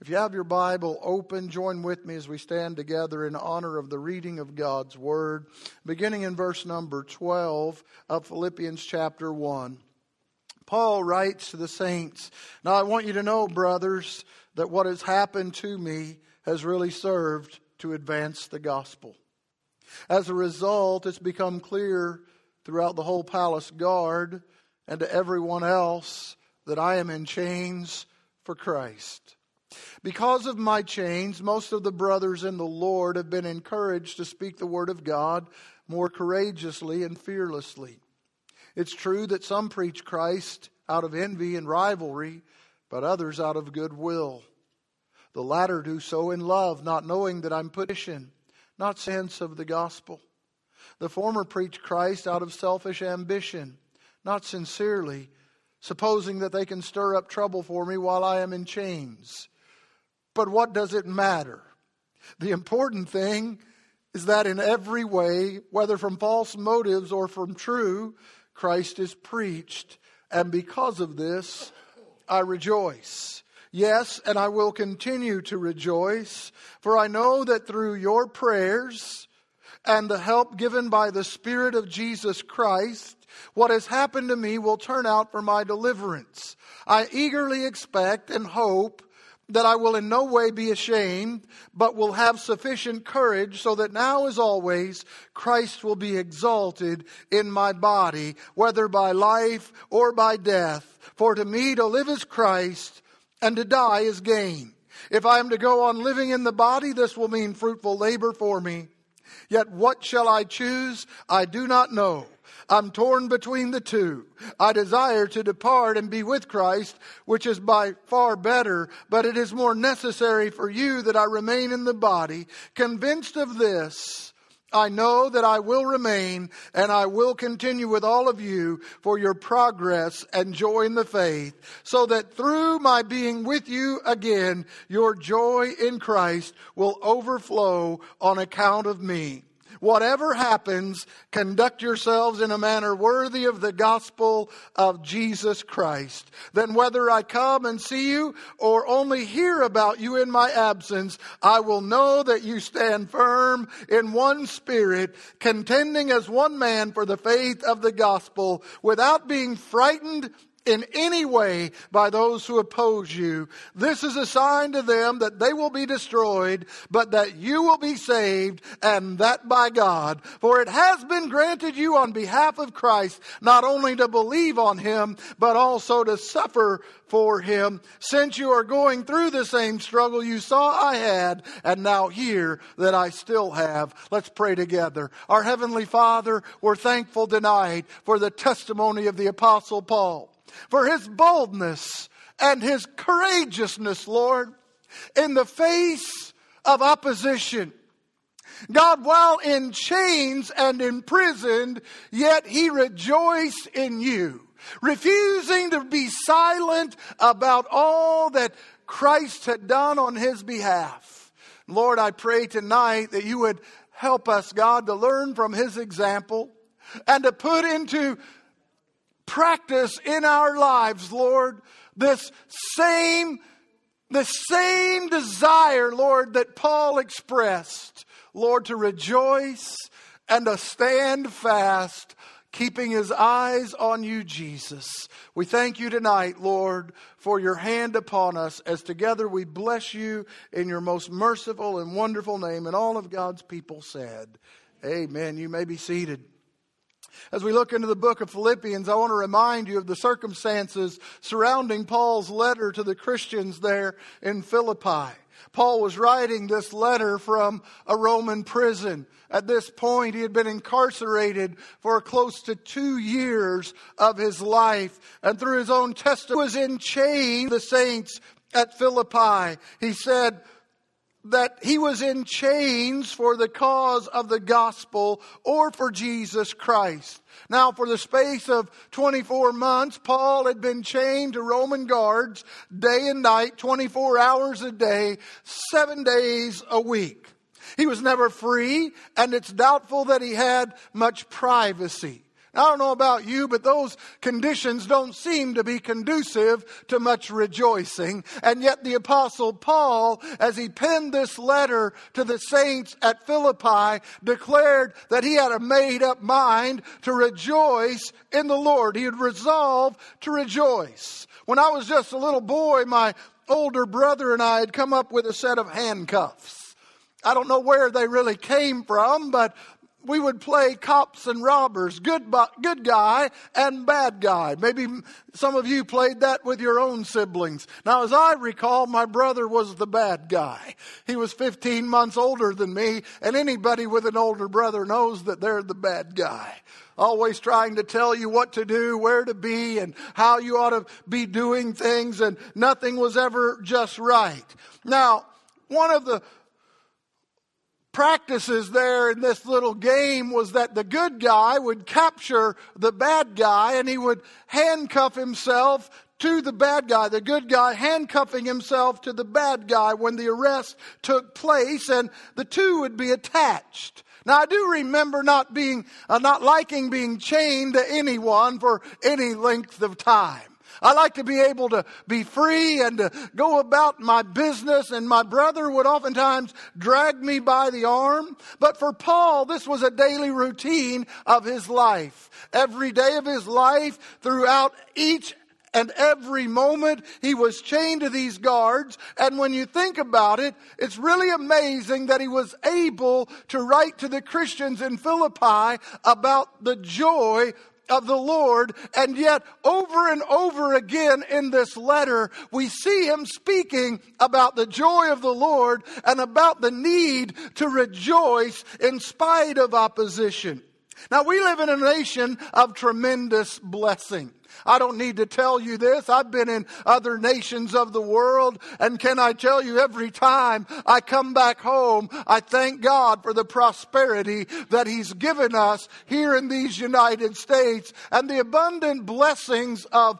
If you have your Bible open, join with me as we stand together in honor of the reading of God's Word, beginning in verse number 12 of Philippians chapter 1. Paul writes to the saints, "Now I want you to know, brothers, that what has happened to me has really served to advance the gospel. As a result, it's become clear throughout the whole palace guard and to everyone else that I am in chains for Christ. Because of my chains, most of the brothers in the Lord have been encouraged to speak the word of God more courageously and fearlessly. It's true that some preach Christ out of envy and rivalry, but others out of goodwill. The latter do so in love, not knowing that I'm petition, not sense of the gospel. The former preach Christ out of selfish ambition, not sincerely, supposing that they can stir up trouble for me while I am in chains. But what does it matter? The important thing is that in every way, whether from false motives or from true, Christ is preached, and because of this, I rejoice. Yes, and I will continue to rejoice, for I know that through your prayers and the help given by the Spirit of Jesus Christ, what has happened to me will turn out for my deliverance. I eagerly expect and hope that I will in no way be ashamed, but will have sufficient courage so that now as always, Christ will be exalted in my body, whether by life or by death. For to me to live is Christ, and to die is gain. If I am to go on living in the body, this will mean fruitful labor for me. Yet what shall I choose? I do not know. I'm torn between the two. I desire to depart and be with Christ, which is by far better, but it is more necessary for you that I remain in the body. Convinced of this, I know that I will remain and I will continue with all of you for your progress and joy in the faith, so that through my being with you again, your joy in Christ will overflow on account of me. Whatever happens, conduct yourselves in a manner worthy of the gospel of Jesus Christ. Then whether I come and see you or only hear about you in my absence, I will know that you stand firm in one spirit, contending as one man for the faith of the gospel, without being frightened in any way by those who oppose you. This is a sign to them that they will be destroyed, but that you will be saved, and that by God. For it has been granted you on behalf of Christ, not only to believe on him, but also to suffer for him, since you are going through the same struggle you saw I had, and now hear that I still have. Let's pray together. Our Heavenly Father, we're thankful tonight for the testimony of the Apostle Paul, for his boldness and his courageousness, Lord, in the face of opposition. God, while in chains and imprisoned, yet he rejoiced in you, refusing to be silent about all that Christ had done on his behalf. Lord, I pray tonight that you would help us, God, to learn from his example and to put into practice in our lives, Lord, the same desire, Lord, that Paul expressed, Lord, to rejoice and to stand fast, keeping his eyes on you, Jesus. We thank you tonight, Lord, for your hand upon us as together we bless you in your most merciful and wonderful name. And all of God's people said, amen. You may be seated. As we look into the book of Philippians, I want to remind you of the circumstances surrounding Paul's letter to the Christians there in Philippi. Paul was writing this letter from a Roman prison. At this point, he had been incarcerated for close to 2 years of his life. And through his own testimony, he was in chains. The saints at Philippi, he said that he was in chains for the cause of the gospel or for Jesus Christ. Now, for the space of 24 months, Paul had been chained to Roman guards day and night, 24 hours a day, 7 days a week. He was never free, and it's doubtful that he had much privacy. I don't know about you, but those conditions don't seem to be conducive to much rejoicing. And yet the Apostle Paul, as he penned this letter to the saints at Philippi, declared that he had a made-up mind to rejoice in the Lord. He had resolved to rejoice. When I was just a little boy, my older brother and I had come up with a set of handcuffs. I don't know where they really came from, but we would play cops and robbers, good guy and bad guy. Maybe some of you played that with your own siblings. Now, as I recall, my brother was the bad guy. He was 15 months older than me, and anybody with an older brother knows that they're the bad guy. Always trying to tell you what to do, where to be, and how you ought to be doing things, and nothing was ever just right. Now, one of the practices there in this little game was that the good guy would capture the bad guy and he would handcuff himself to the bad guy. The good guy handcuffing himself to the bad guy when the arrest took place, and the two would be attached. Now, I do remember not liking being chained to anyone for any length of time. I like to be able to be free and to go about my business, and my brother would oftentimes drag me by the arm. But for Paul, this was a daily routine of his life. Every day of his life, throughout each and every moment, he was chained to these guards. And when you think about it, it's really amazing that he was able to write to the Christians in Philippi about the joy of the Lord. And yet over and over again in this letter, we see him speaking about the joy of the Lord and about the need to rejoice in spite of opposition. Now, we live in a nation of tremendous blessing. I don't need to tell you this. I've been in other nations of the world, and can I tell you, every time I come back home, I thank God for the prosperity that He's given us here in these United States and the abundant blessings of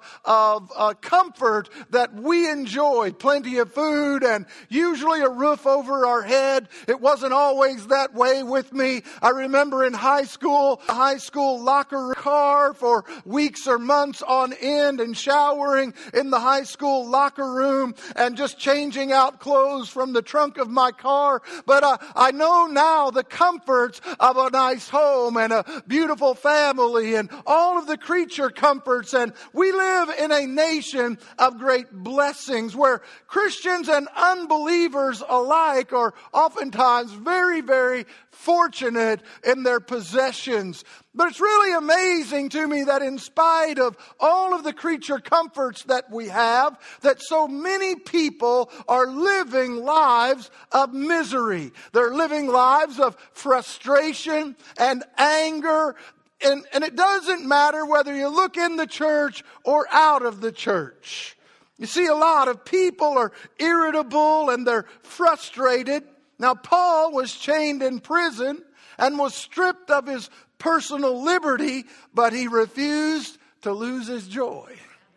comfort that we enjoy. Plenty of food and usually a roof over our head. It wasn't always that way with me. I remember in high school, a high school locker car for weeks or months on end, and showering in the high school locker room and just changing out clothes from the trunk of my car. But I know now the comforts of a nice home and a beautiful family and all of the creature comforts. And we live in a nation of great blessings where Christians and unbelievers alike are oftentimes very, very fortunate in their possessions. But it's really amazing to me that in spite of all of the creature comforts that we have, that so many people are living lives of misery. They're living lives of frustration and anger. And it doesn't matter whether you look in the church or out of the church. You see, a lot of people are irritable and they're frustrated. Now, Paul was chained in prison and was stripped of his personal liberty, but he refused to lose his joy.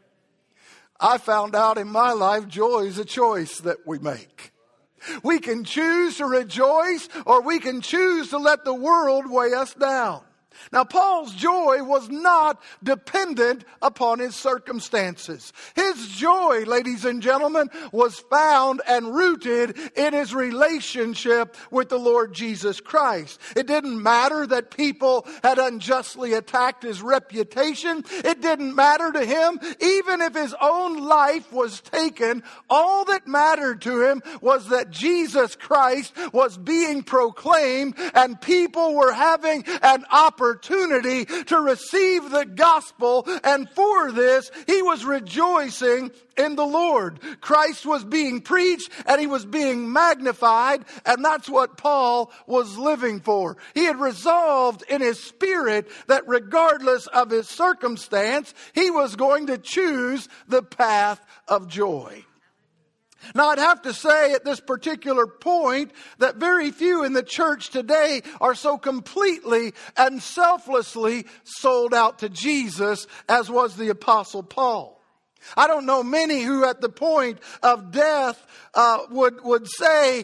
I found out in my life, joy is a choice that we make. We can choose to rejoice, or we can choose to let the world weigh us down. Now, Paul's joy was not dependent upon his circumstances. His joy, ladies and gentlemen, was found and rooted in his relationship with the Lord Jesus Christ. It didn't matter that people had unjustly attacked his reputation. It didn't matter to him, even if his own life was taken. All that mattered to him was that Jesus Christ was being proclaimed and people were having an opportunity to receive the gospel, and for this he was rejoicing in the Lord. Christ was being preached and he was being magnified, and that's what Paul was living for. He had resolved in his spirit that regardless of his circumstance, he was going to choose the path of joy. Now, I'd have to say at this particular point that very few in the church today are so completely and selflessly sold out to Jesus as was the Apostle Paul. I don't know many who at the point of death would say,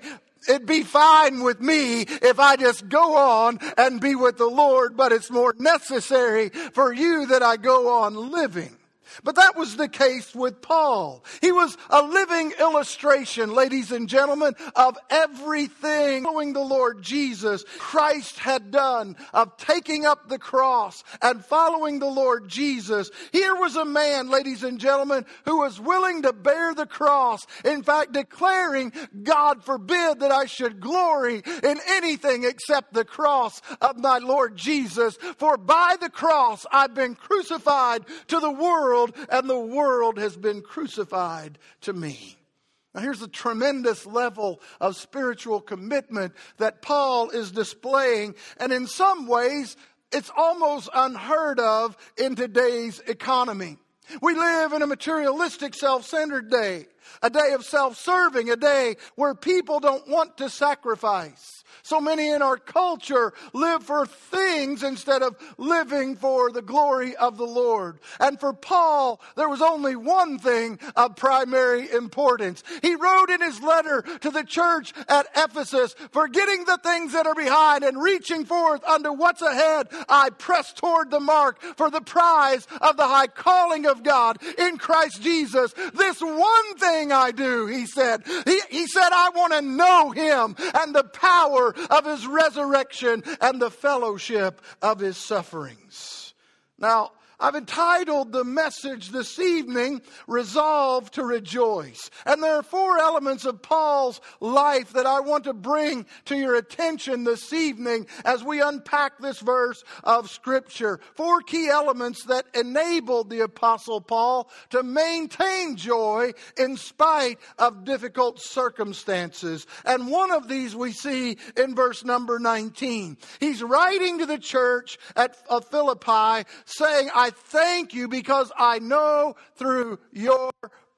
It'd be fine with me if I just go on and be with the Lord, but it's more necessary for you that I go on living. But that was the case with Paul. He was a living illustration, ladies and gentlemen, of everything following the Lord Jesus Christ had done, of taking up the cross and following the Lord Jesus. Here was a man, ladies and gentlemen, who was willing to bear the cross. In fact, declaring, God forbid that I should glory in anything except the cross of my Lord Jesus. For by the cross I've been crucified to the world, and the world has been crucified to me. Now here's a tremendous level of spiritual commitment that Paul is displaying, and in some ways it's almost unheard of in today's economy. We live in a materialistic, self-centered day, a day of self-serving, a day where people don't want to sacrifice. So many in our culture live for things instead of living for the glory of the Lord. And for Paul, there was only one thing of primary importance. He wrote in his letter to the church at Ephesus, forgetting the things that are behind and reaching forth unto what's ahead, I press toward the mark for the prize of the high calling of God in Christ Jesus. This one thing I do, he said. He said, I want to know him and the power of his resurrection and the fellowship of his sufferings. Now, I've entitled the message this evening, Resolve to Rejoice. And there are 4 elements of Paul's life that I want to bring to your attention this evening as we unpack this verse of Scripture. 4 key elements that enabled the Apostle Paul to maintain joy in spite of difficult circumstances. And one of these we see in verse number 19. He's writing to the church of Philippi saying, I thank you because I know through your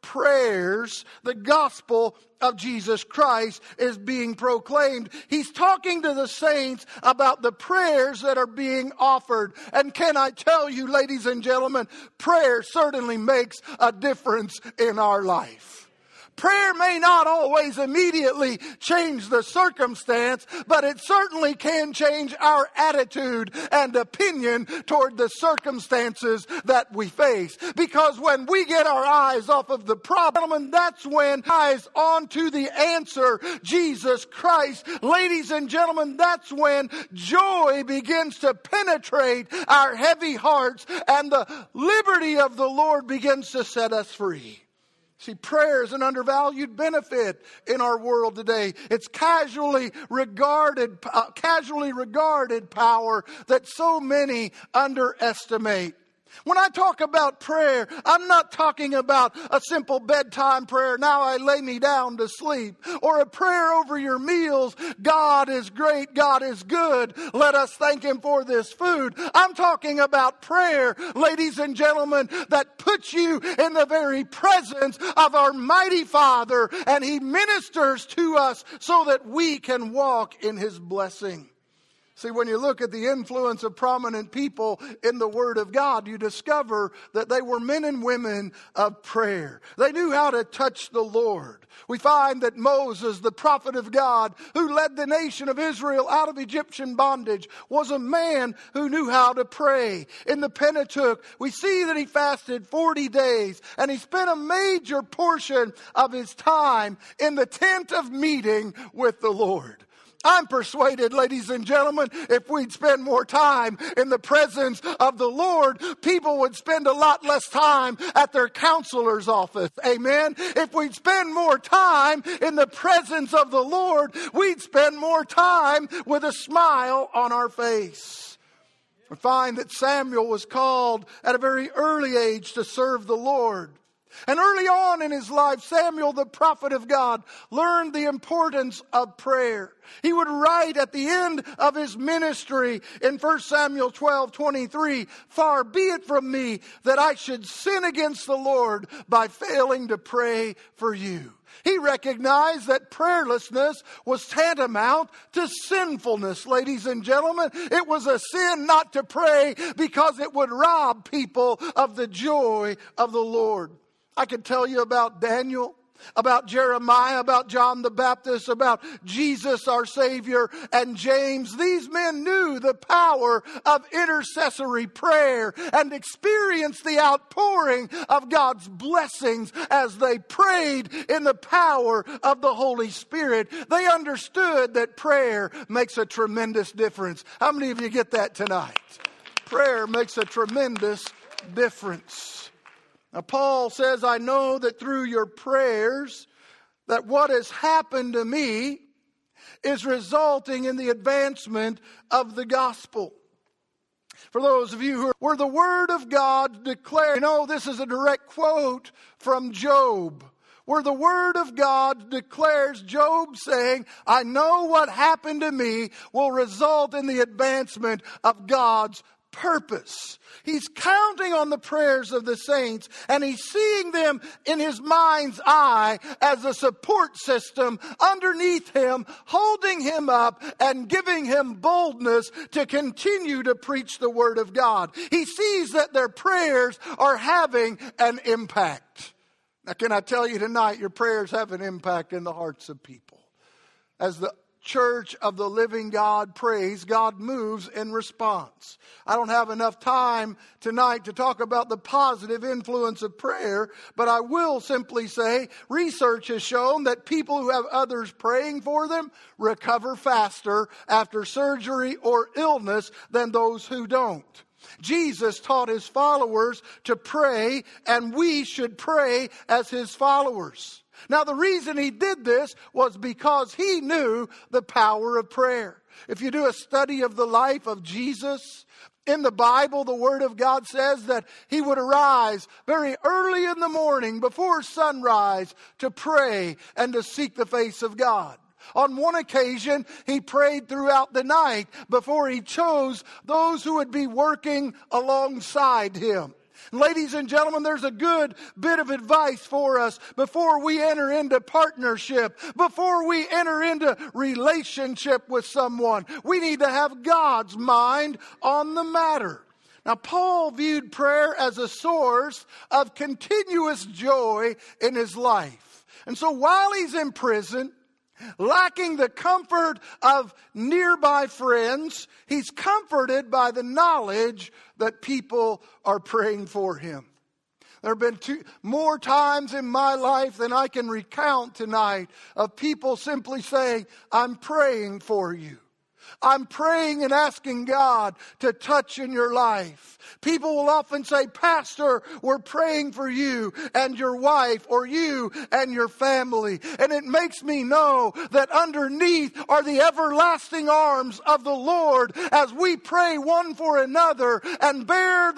prayers the gospel of Jesus Christ is being proclaimed. He's talking to the saints about the prayers that are being offered. And can I tell you, ladies and gentlemen, prayer certainly makes a difference in our life. Prayer may not always immediately change the circumstance, but it certainly can change our attitude and opinion toward the circumstances that we face. Because when we get our eyes off of the problem, that's when eyes onto the answer, Jesus Christ. Ladies and gentlemen, that's when joy begins to penetrate our heavy hearts and the liberty of the Lord begins to set us free. See, prayer is an undervalued benefit in our world today. It's casually regarded power that so many underestimate. When I talk about prayer, I'm not talking about a simple bedtime prayer, now I lay me down to sleep, or a prayer over your meals, God is great, God is good, let us thank Him for this food. I'm talking about prayer, ladies and gentlemen, that puts you in the very presence of our mighty Father, and He ministers to us so that we can walk in His blessing. See, when you look at the influence of prominent people in the Word of God, you discover that they were men and women of prayer. They knew how to touch the Lord. We find that Moses, the prophet of God, who led the nation of Israel out of Egyptian bondage, was a man who knew how to pray. In the Pentateuch, we see that he fasted 40 days, and he spent a major portion of his time in the tent of meeting with the Lord. I'm persuaded, ladies and gentlemen, if we'd spend more time in the presence of the Lord, people would spend a lot less time at their counselor's office. Amen? If we'd spend more time in the presence of the Lord, we'd spend more time with a smile on our face. We find that Samuel was called at a very early age to serve the Lord. And early on in his life, Samuel, the prophet of God, learned the importance of prayer. He would write at the end of his ministry in 1 Samuel 12:23, "Far be it from me that I should sin against the Lord by failing to pray for you." He recognized that prayerlessness was tantamount to sinfulness, ladies and gentlemen. It was a sin not to pray because it would rob people of the joy of the Lord. I could tell you about Daniel. about Jeremiah, about John the Baptist, about Jesus our Savior, and James. These men knew the power of intercessory prayer and experienced the outpouring of God's blessings as they prayed in the power of the Holy Spirit. They understood that prayer makes a tremendous difference. How many of you get that tonight? Prayer makes a tremendous difference. Now, Paul says, I know that through your prayers, that what has happened to me is resulting in the advancement of the gospel. For those of you where the word of God declared, this is a direct quote from Job, where the word of God declares, Job saying, I know what happened to me will result in the advancement of God's purpose. He's counting on the prayers of the saints, and he's seeing them in his mind's eye as a support system underneath him, holding him up and giving him boldness to continue to preach the word of God. He sees that their prayers are having an impact. Now, can I tell you tonight, your prayers have an impact in the hearts of people. As the church of the living God prays, God moves in response. I don't have enough time tonight to talk about the positive influence of prayer, but I will simply say research has shown that people who have others praying for them recover faster after surgery or illness than those who don't. Jesus taught his followers to pray, and we should pray as his followers. Now, the reason he did this was because he knew the power of prayer. If you do a study of the life of Jesus, in the Bible, the Word of God says that he would arise very early in the morning before sunrise to pray and to seek the face of God. On one occasion, he prayed throughout the night before he chose those who would be working alongside him. Ladies and gentlemen, there's a good bit of advice for us before we enter into partnership, before we enter into relationship with someone. We need to have God's mind on the matter. Now, Paul viewed prayer as a source of continuous joy in his life. And so while he's in prison, lacking the comfort of nearby friends, he's comforted by the knowledge that people are praying for him. There have been more times in my life than I can recount tonight of people simply saying, I'm praying for you. I'm praying and asking God to touch in your life. People will often say, Pastor, we're praying for you and your wife, or you and your family. And it makes me know that underneath are the everlasting arms of the Lord as we pray one for another and bear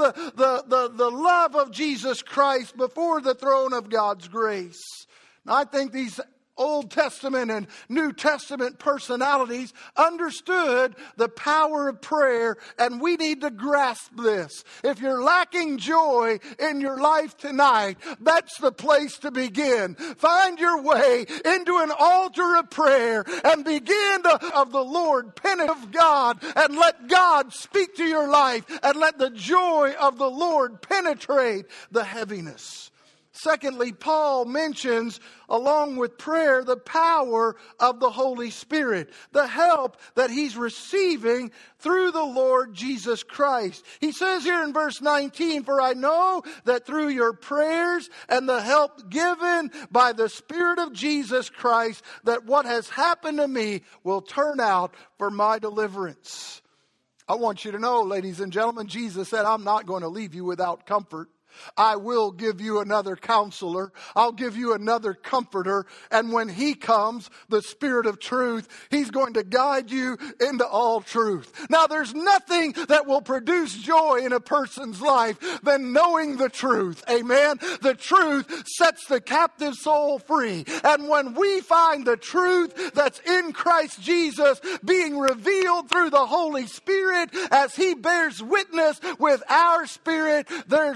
the love of Jesus Christ before the throne of God's grace. Now, I think these Old Testament and New Testament personalities understood the power of prayer, and we need to grasp this. If you're lacking joy in your life tonight, that's the place to begin. Find your way into an altar of prayer and begin of the Lord, penitent of God, and let God speak to your life, and let the joy of the Lord penetrate the heaviness. Secondly, Paul mentions, along with prayer, the power of the Holy Spirit, the help that he's receiving through the Lord Jesus Christ. He says here in verse 19, for I know that through your prayers and the help given by the Spirit of Jesus Christ, that what has happened to me will turn out for my deliverance. I want you to know, ladies and gentlemen, Jesus said, I'm not going to leave you without comfort. I will give you another counselor. I'll give you another comforter. And when he comes, the Spirit of truth, he's going to guide you into all truth. Now, there's nothing that will produce joy in a person's life than knowing the truth. Amen. The truth sets the captive soul free. And when we find the truth that's in Christ Jesus being revealed through the Holy Spirit as he bears witness with our spirit, there's joy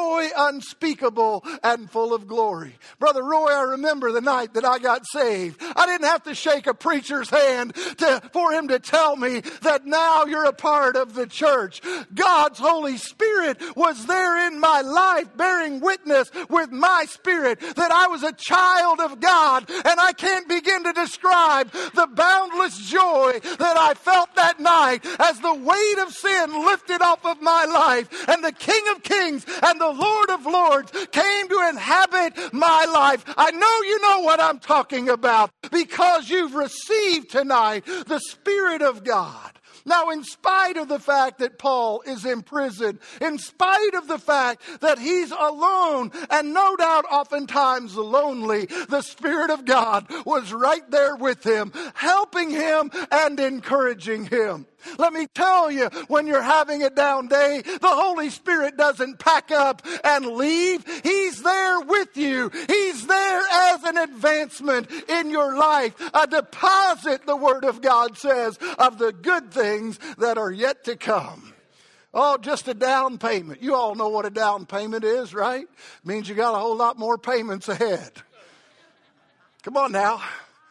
joy unspeakable and full of glory. Brother Roy, I remember the night that I got saved. I didn't have to shake a preacher's hand for him to tell me that now you're a part of the church. God's Holy Spirit was there in my life, bearing witness with my spirit that I was a child of God. And I can't begin to describe the boundless joy that I felt that night as the weight of sin lifted off of my life and the King of Kings and the Lord of Lords came to inhabit my life. I know you know what I'm talking about because you've received tonight the Spirit of God. Now, in spite of the fact that Paul is in prison, in spite of the fact that he's alone and no doubt oftentimes lonely, the Spirit of God was right there with him, helping him and encouraging him. Let me tell you, when you're having a down day, the Holy Spirit doesn't pack up and leave. He's there with you. He's there as an advancement in your life, a deposit, the Word of God says, of the good things that are yet to come. Oh, just a down payment. You all know what a down payment is, right? It means you got a whole lot more payments ahead. Come on now.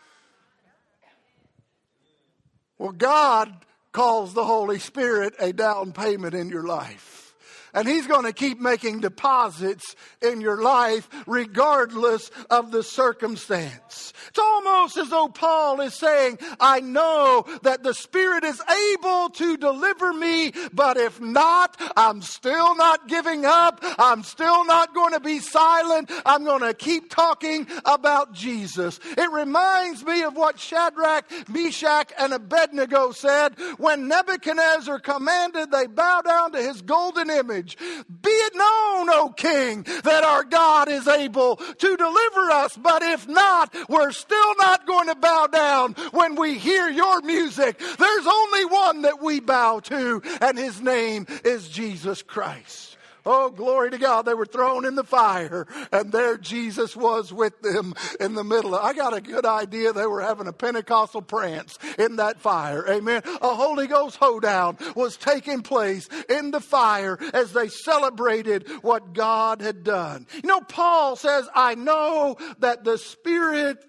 Well, God calls the Holy Spirit a down payment in your life. And He's going to keep making deposits in your life regardless of the circumstance. It's almost as though Paul is saying, I know that the Spirit is able to deliver me, but if not, I'm still not giving up. I'm still not going to be silent. I'm going to keep talking about Jesus. It reminds me of what Shadrach, Meshach, and Abednego said when Nebuchadnezzar commanded they bow down to his golden image. Be it known, O King, that our God is able to deliver us. But if not, we're still not going to bow down when we hear your music. There's only one that we bow to, and His name is Jesus Christ. Oh, glory to God. They were thrown in the fire, and there Jesus was with them in the middle. I got a good idea they were having a Pentecostal prance in that fire. Amen. A Holy Ghost hoedown was taking place in the fire as they celebrated what God had done. You know, Paul says, I know that the Spirit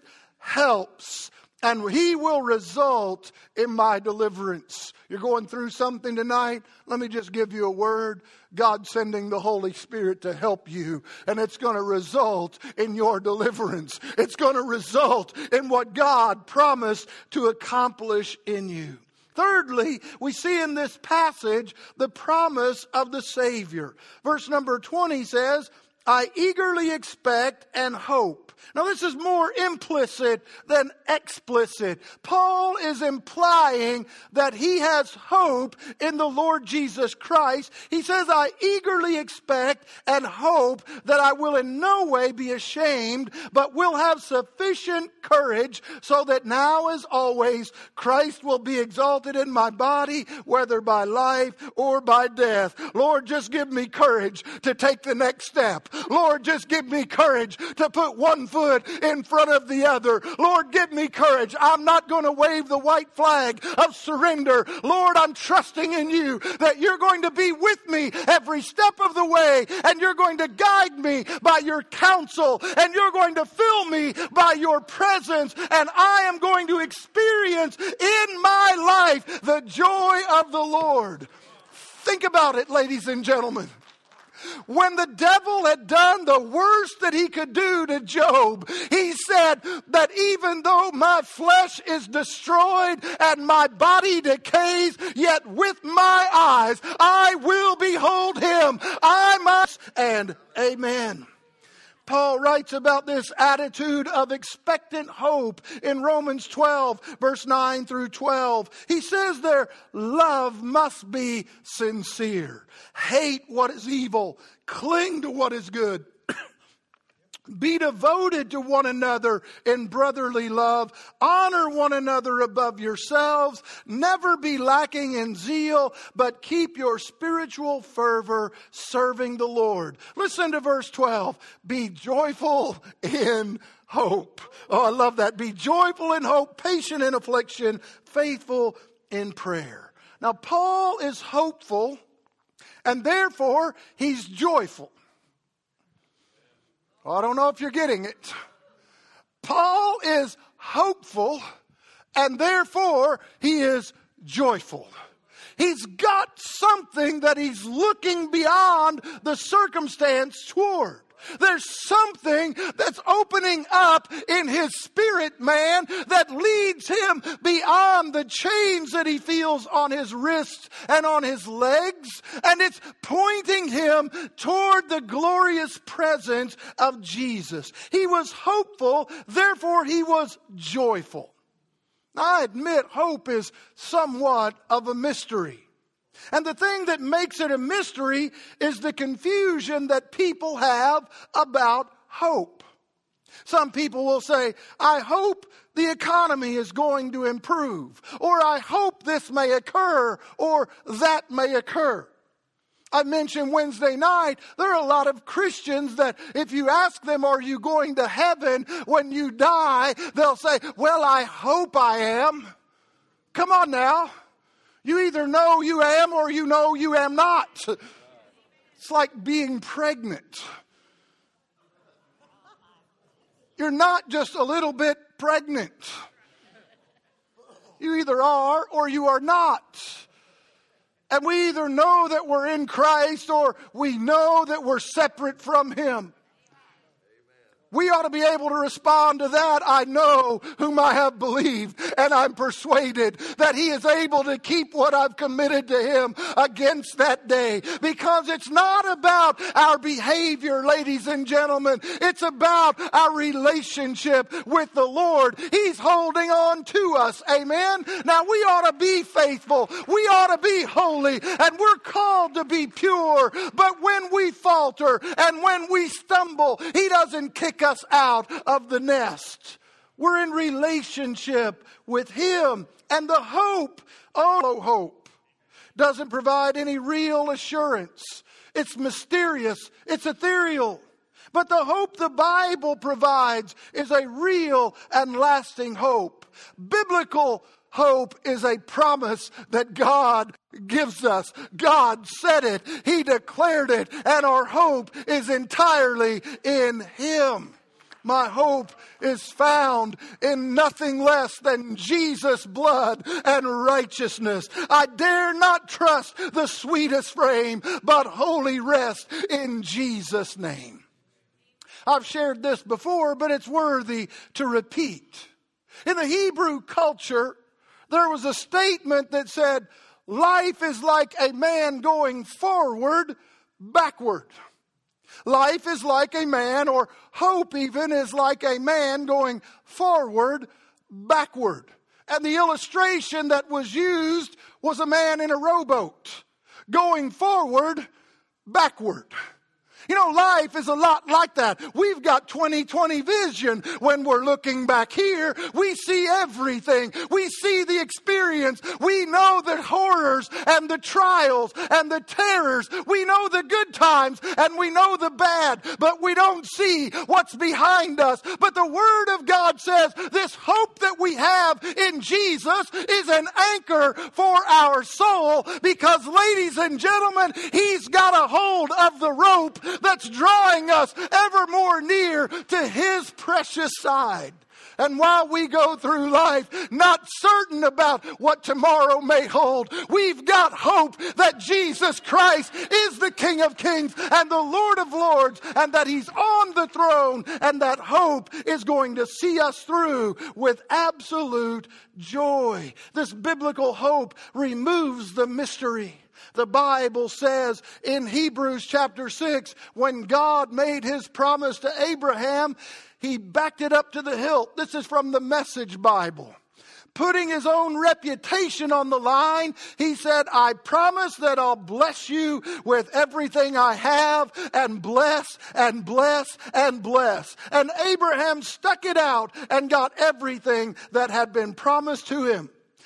helps, and He will result in my deliverance. You're going through something tonight? Let me just give you a word. God's sending the Holy Spirit to help you, and it's going to result in your deliverance. It's going to result in what God promised to accomplish in you. Thirdly, we see in this passage the promise of the Savior. Verse number 20 says, I eagerly expect and hope. Now, this is more implicit than explicit. Paul is implying that he has hope in the Lord Jesus Christ. He says, I eagerly expect and hope that I will in no way be ashamed, but will have sufficient courage so that now as always, Christ will be exalted in my body, whether by life or by death. Lord, just give me courage to take the next step. Lord, just give me courage to put one foot in front of the other. Lord, give me courage. I'm not going to wave the white flag of surrender. Lord, I'm trusting in you that you're going to be with me every step of the way, and you're going to guide me by your counsel, and you're going to fill me by your presence, and I am going to experience in my life the joy of the Lord. Think about it, ladies and gentlemen. When the devil had done the worst that he could do to Job, he said that even though my flesh is destroyed and my body decays, yet with my eyes I will behold him. I must, and amen. Paul writes about this attitude of expectant hope in Romans 12, verse 9 through 12. He says there, love must be sincere. Hate what is evil. Cling to what is good. Be devoted to one another in brotherly love. Honor one another above yourselves. Never be lacking in zeal, but keep your spiritual fervor serving the Lord. Listen to verse 12. Be joyful in hope. Oh, I love that. Be joyful in hope, patient in affliction, faithful in prayer. Now, Paul is hopeful, and therefore he's joyful. Well, I don't know if you're getting it. Paul is hopeful, and therefore he is joyful. He's got something that he's looking beyond the circumstance toward. There's something that's opening up in his spirit, man, that leads him beyond the chains that he feels on his wrists and on his legs. And it's pointing him toward the glorious presence of Jesus. He was hopeful, therefore he was joyful. I admit hope is somewhat of a mystery. And the thing that makes it a mystery is the confusion that people have about hope. Some people will say, I hope the economy is going to improve, or I hope this may occur, or that may occur. I mentioned Wednesday night, there are a lot of Christians that if you ask them, are you going to heaven when you die? They'll say, well, I hope I am. Come on now. You either know you am or you know you am not. It's like being pregnant. You're not just a little bit pregnant. You either are or you are not. And we either know that we're in Christ or we know that we're separate from Him. We ought to be able to respond to that. I know whom I have believed, and I'm persuaded that He is able to keep what I've committed to Him against that day. Because it's not about our behavior, ladies and gentlemen. It's about our relationship with the Lord. He's holding on to us. Amen? Now we ought to be faithful. We ought to be holy. And we're called to be pure. But when we falter and when we stumble, He doesn't kick us out of the nest. We're in relationship with Him. And the hope, hope, doesn't provide any real assurance. It's mysterious. It's ethereal. But the hope the Bible provides is a real and lasting hope. Biblical hope is a promise that God gives us. God said it. He declared it. And our hope is entirely in Him. My hope is found in nothing less than Jesus' blood and righteousness. I dare not trust the sweetest frame, but wholly rest in Jesus' name. I've shared this before, but it's worthy to repeat. In the Hebrew culture, there was a statement that said, life is like a man going forward, backward. Life is like a man, or hope even is like a man going forward, backward. And the illustration that was used was a man in a rowboat going forward, backward. You know, life is a lot like that. We've got 20/20 vision when we're looking back here. We see everything. We see the experience. We know the horrors and the trials and the terrors. We know the good times and we know the bad, but we don't see what's behind us. But the Word of God says this hope that we have in Jesus is an anchor for our soul, because, ladies and gentlemen, He's got a hold of the rope that's drawing us ever more near to His precious side. And while we go through life not certain about what tomorrow may hold, we've got hope that Jesus Christ is the King of Kings and the Lord of Lords, and that He's on the throne, and that hope is going to see us through with absolute joy. This biblical hope removes the mystery. The Bible says in Hebrews chapter 6, when God made His promise to Abraham, He backed it up to the hilt. This is from the Message Bible. Putting His own reputation on the line, He said, I promise that I'll bless you with everything I have, and bless and bless and bless. And Abraham stuck it out and got everything that had been promised to him.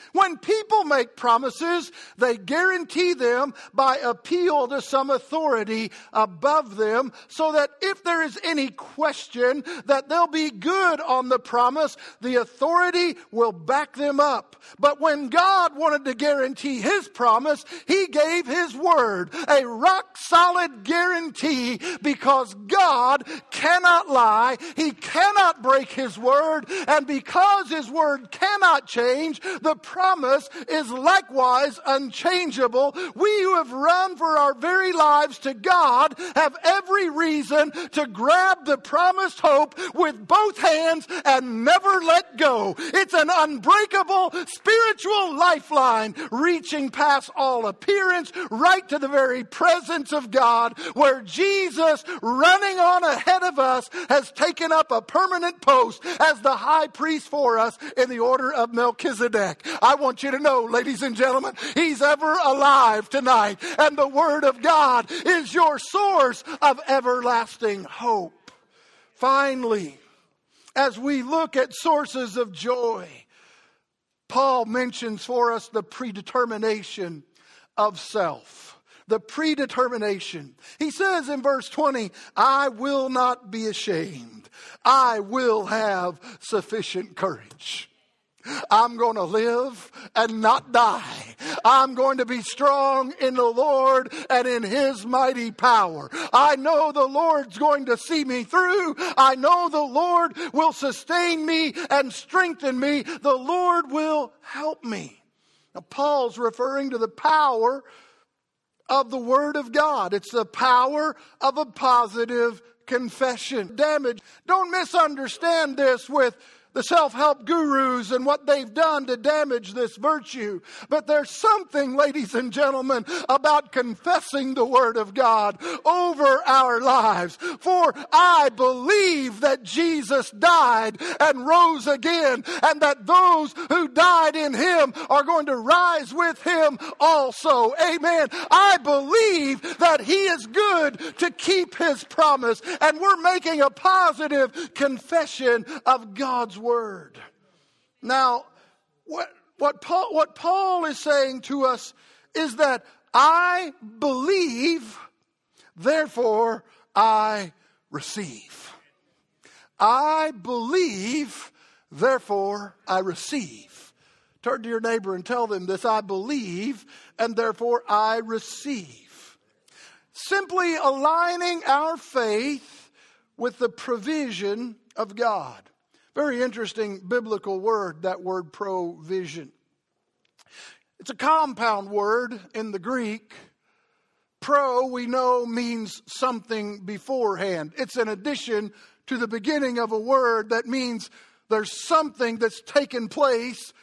When people make promises, they guarantee them by appeal to some authority above them, so that if there is any question that they'll be good on the promise, the authority will back them up. But when God wanted to guarantee His promise, He gave His word, a rock-solid guarantee, because God cannot lie. He cannot break His word, and because His word cannot change, the promise is likewise unchangeable. We who have run for our very lives to God have every reason to grab the promised hope with both hands and never let go. It's an unbreakable spiritual lifeline reaching past all appearance right to the very presence of God, where Jesus, running on ahead of us, has taken up a permanent post as the high priest for us in the order of Melchizedek. I want you to know, ladies and gentlemen, He's ever alive tonight, and the Word of God is your source of everlasting hope. Finally, as we look at sources of joy, Paul mentions for us the predetermination of self. The predetermination. He says in verse 20, I will not be ashamed. I will have sufficient courage. I'm going to live and not die. I'm going to be strong in the Lord and in His mighty power. I know the Lord's going to see me through. I know the Lord will sustain me and strengthen me. The Lord will help me. Now, Paul's referring to the power of the Word of God. It's the power of a positive confession. Damage. Don't misunderstand this with the self-help gurus and what they've done to damage this virtue. But there's something, ladies and gentlemen, about confessing the Word of God over our lives. For I believe that Jesus died and rose again, and that those who died in Him are going to rise with Him also. Amen. I believe that He is good to keep His promise, and we're making a positive confession of God's Word. Now, what Paul is saying to us is that I believe, therefore I receive. I believe, therefore I receive. Turn to your neighbor and tell them this: I believe, and therefore I receive. Simply aligning our faith with the provision of God. Very interesting biblical word, that word provision. It's a compound word in the Greek. Pro, we know, means something beforehand. It's an addition to the beginning of a word that means there's something that's taken place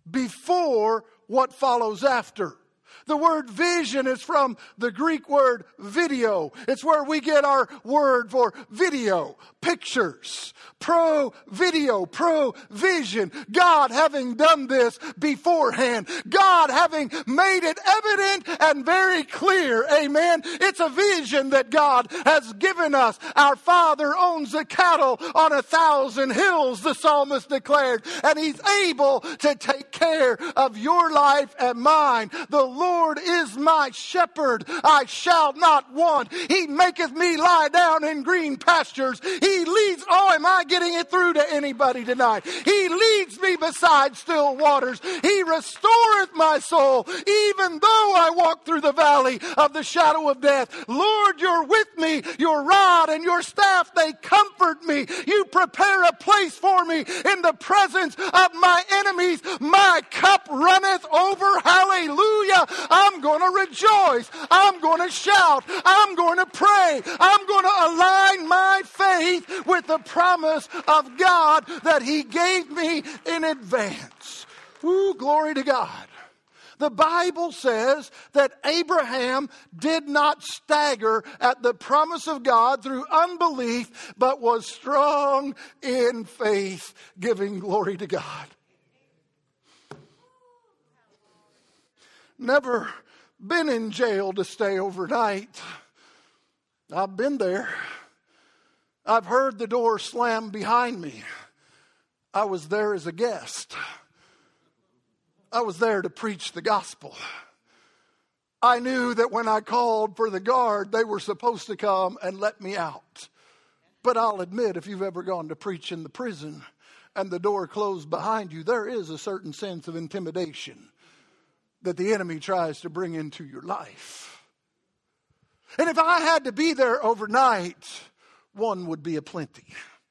before what follows after. The word vision is from the Greek word video. It's where we get our word for video, pictures. Pro-video, provision. God having done this beforehand. God having made it evident and very clear. Amen. It's a vision that God has given us. Our Father owns the cattle on 1,000 hills, the psalmist declared. And He's able to take care of your life and mine. The Lord is my shepherd. I shall not want. He maketh me lie down in green pastures. He leads. Oh, am I getting it through to anybody tonight? He leads me beside still waters. He restoreth my soul, even though I walk through the valley of the shadow of death. Lord, you're with me. Your rod and your staff, they comfort me. You prepare a place for me in the presence of my enemies. My cup runneth over. Hallelujah. I'm going to rejoice. I'm going to shout. I'm going to pray. I'm going to align my faith with the promise of God that He gave me in advance. Ooh, glory to God. The Bible says that Abraham did not stagger at the promise of God through unbelief, but was strong in faith, giving glory to God. Never been in jail to stay overnight. I've been there. I've heard the door slam behind me. I was there as a guest. I was there to preach the gospel. I knew that when I called for the guard, they were supposed to come and let me out. But I'll admit, if you've ever gone to preach in the prison and the door closed behind you, there is a certain sense of intimidation that the enemy tries to bring into your life. And if I had to be there overnight, one would be aplenty.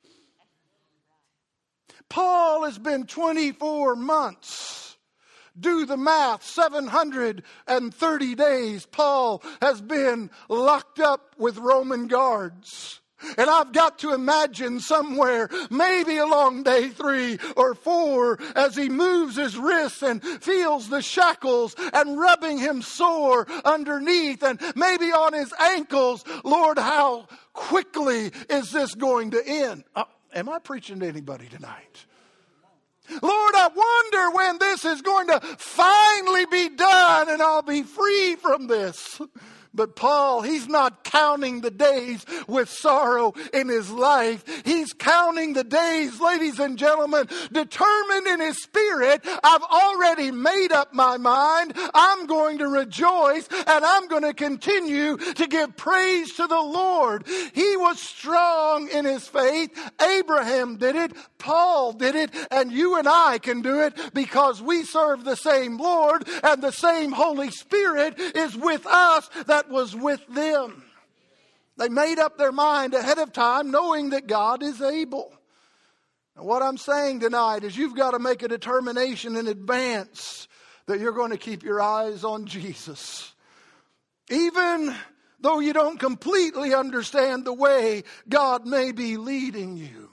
Paul has been 24 months. Do the math, 730 days Paul has been locked up with Roman guards. And I've got to imagine somewhere, maybe along day 3 or 4, as he moves his wrists and feels the shackles and rubbing him sore underneath and maybe on his ankles. Lord, how quickly is this going to end? Am I preaching to anybody tonight? Lord, I wonder when this is going to finally be done and I'll be free from this. But Paul, he's not counting the days with sorrow in his life. He's counting the days, ladies and gentlemen, determined in his spirit. I've already made up my mind. I'm going to rejoice and I'm going to continue to give praise to the Lord. He was strong in his faith. Abraham did it. Paul did it. And you and I can do it because we serve the same Lord and the same Holy Spirit is with us that was with them. They made up their mind ahead of time knowing that God is able. And what I'm saying tonight is you've got to make a determination in advance that you're going to keep your eyes on Jesus. Even though you don't completely understand the way God may be leading you.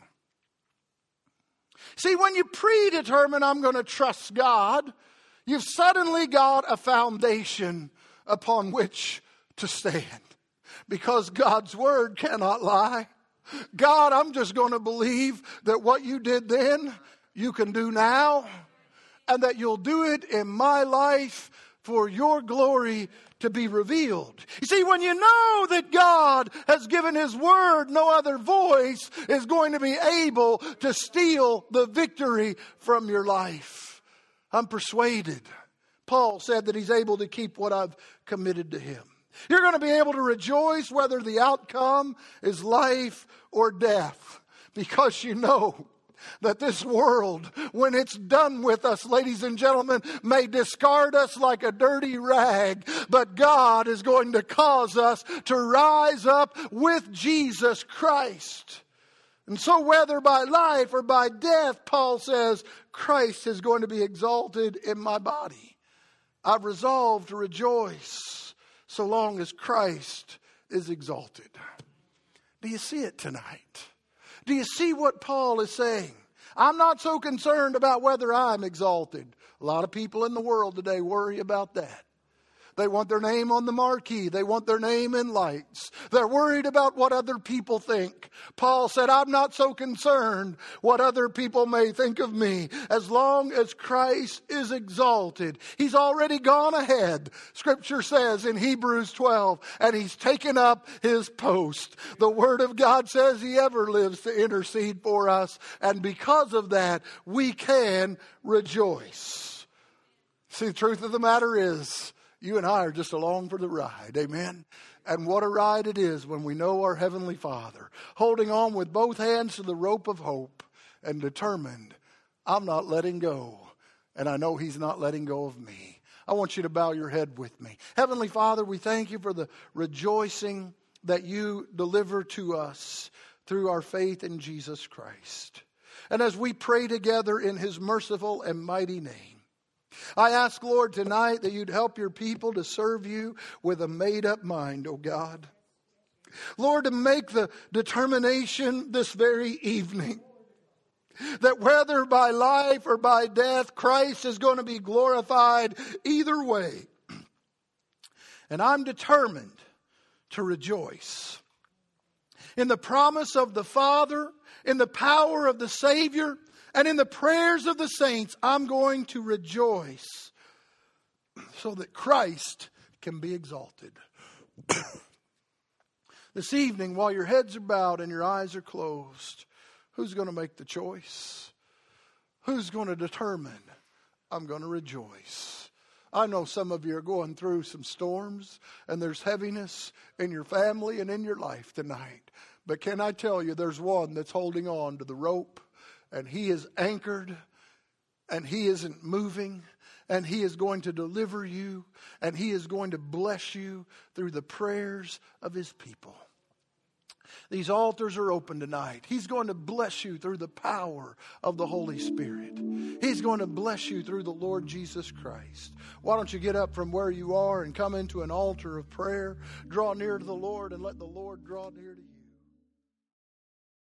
See, when you predetermine I'm going to trust God, you've suddenly got a foundation upon which to stand. Because God's word cannot lie. God, I'm just going to believe that what you did then, you can do now. And that you'll do it in my life for your glory to be revealed. You see, when you know that God has given his word, no other voice is going to be able to steal the victory from your life. I'm persuaded. Paul said that he's able to keep what I've committed to him. You're going to be able to rejoice whether the outcome is life or death. Because you know that this world, when it's done with us, ladies and gentlemen, may discard us like a dirty rag. But God is going to cause us to rise up with Jesus Christ. And so whether by life or by death, Paul says, Christ is going to be exalted in my body. I've resolved to rejoice so long as Christ is exalted. Do you see it tonight? Do you see what Paul is saying? I'm not so concerned about whether I'm exalted. A lot of people in the world today worry about that. They want their name on the marquee. They want their name in lights. They're worried about what other people think. Paul said, I'm not so concerned what other people may think of me as long as Christ is exalted. He's already gone ahead. Scripture says in Hebrews 12, and he's taken up his post. The Word of God says he ever lives to intercede for us. And because of that, we can rejoice. See, the truth of the matter is, you and I are just along for the ride. Amen. And what a ride it is when we know our Heavenly Father, holding on with both hands to the rope of hope and determined, I'm not letting go. And I know he's not letting go of me. I want you to bow your head with me. Heavenly Father, we thank you for the rejoicing that you deliver to us through our faith in Jesus Christ. And as we pray together in his merciful and mighty name, I ask, Lord, tonight that you'd help your people to serve you with a made-up mind, oh God. Lord, to make the determination this very evening that whether by life or by death, Christ is going to be glorified either way. And I'm determined to rejoice in the promise of the Father, in the power of the Savior, and in the prayers of the saints. I'm going to rejoice so that Christ can be exalted. This evening, while your heads are bowed and your eyes are closed, who's going to make the choice? Who's going to determine I'm going to rejoice. I know some of you are going through some storms and there's heaviness in your family and in your life tonight. But can I tell you, there's one that's holding on to the rope, and he is anchored and he isn't moving, and he is going to deliver you, and he is going to bless you through the prayers of his people. These altars are open tonight. He's going to bless you through the power of the Holy Spirit. He's going to bless you through the Lord Jesus Christ. Why don't you get up from where you are and come into an altar of prayer, draw near to the Lord, and let the Lord draw near to you.